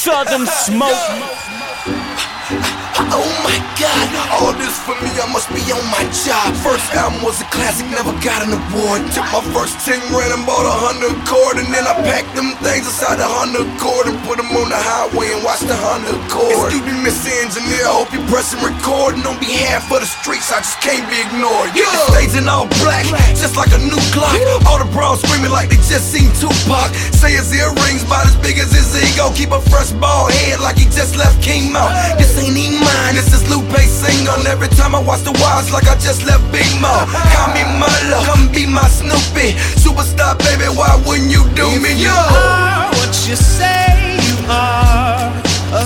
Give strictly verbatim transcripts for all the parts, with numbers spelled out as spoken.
Southern Smoke. Oh my God, all this for me, I must be on my job. First album was a classic, never got an award. Took my first ten, ran and bought a Honda Accord, and then I packed them things inside the Honda Accord and put them on the highway and watched the Honda Accord. Excuse me, Mister Engineer, I hope you pressing record. And on behalf of the streets, I just can't be ignored. Yeah, the stage in all black, just like a new clock. All the bros screaming like they just seen Tupac. Say his earrings about as big as his ego. Keep a fresh bald head like he just left King Mount. This ain't even mine, this is Lupe Sing on. Every time I watch the Wilds like I just left Big Mo. Call me Milo, come be my Snoopy. Superstar baby, why wouldn't you do me? If you Yo, are what you say you are, a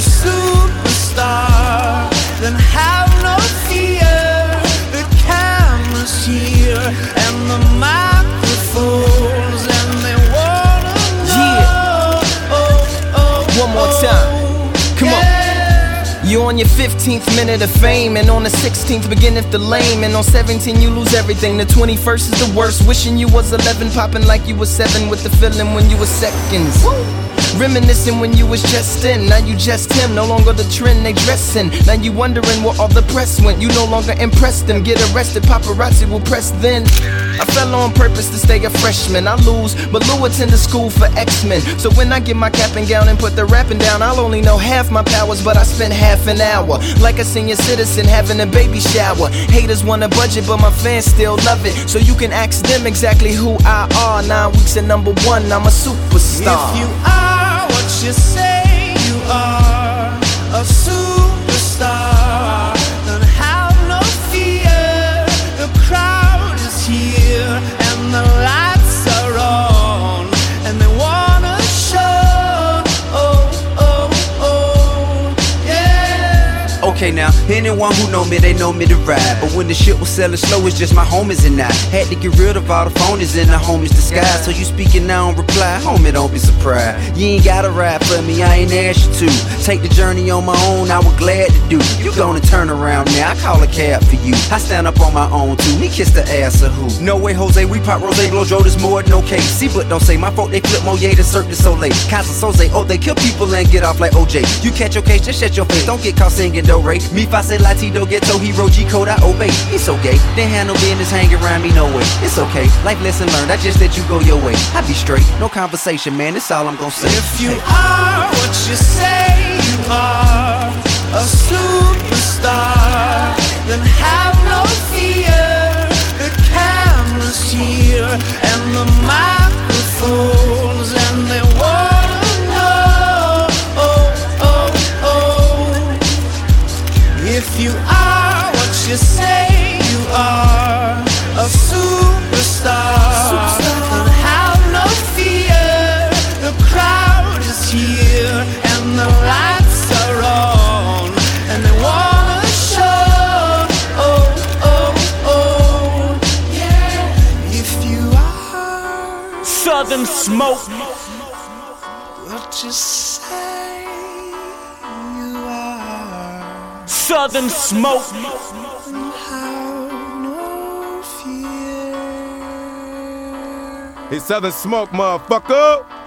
superstar, then have no fear. The camera's here and the microphones, and they wanna know. Yeah. Oh, oh, One more oh, time. Come on. yeah. You on your fifteenth minute of fame, and on the sixteenth beginneth the lame, and on seventeen you lose everything. The twenty-first is the worst. Wishing you was eleven, popping like you was seven, with the feeling when you was seconds. Reminiscing when you was just in. Now you just him, no longer the trend they dressing. Now you wondering where all the press went. You no longer impress them. Get arrested, paparazzi will press then. I fell on purpose to stay a freshman. I lose, but Lou attended school for X-Men. So when I get my cap and gown and put the rapping down, I'll only know half my powers, but I spent half an hour like a senior citizen having a baby shower. Haters want a budget, but my fans still love it. So you can ask them exactly who I are. Nine weeks at number one, I'm a superstar. If you are what you say you are, a superstar, then have no fear. The crowd is here and the lights are on, and they wanna show. Oh, oh, oh, yeah. Okay now, anyone who know me, they know me to ride. But when the shit was selling slow, it's just my homies and I had to get rid of all the phonies in the homies disguise. So you speaking now and reply, homie, don't be surprised. You ain't gotta ride for me, I ain't asked you to. Take the journey on my own, I was glad to do. You gonna turn around now, I call a cab for you. I stand up on my own too, me kiss the ass of who? No way, Jose, we pop rose, blow Joe, this more than okay. See, but don't say my fault, they flip more, yeah, the Cirque du Soleil. Casa Soze, oh, they kill people and get off like O J. You catch your case, just shut your face, don't get caught singing do re. Me fa say latido, ghetto hero, G code, I obey. It's so gay, they handle business, hang around me, no way. It's okay, life lesson learned, I just let you go your way. I be straight, no conversation, man, that's all I'm gonna say. If you are what you say you are, a superstar, then have no fear. The camera's here and the microphones, and they wanna know. Oh, oh, oh. If you are what you say you are, a superstar, then have no fear. The crowd is here and the lights are on, and they wanna show. Oh, oh, oh, yeah. If you are Southern Smoke. what you say you are, Southern Smoke. then have no fear. It's Southern Smoke, motherfucker.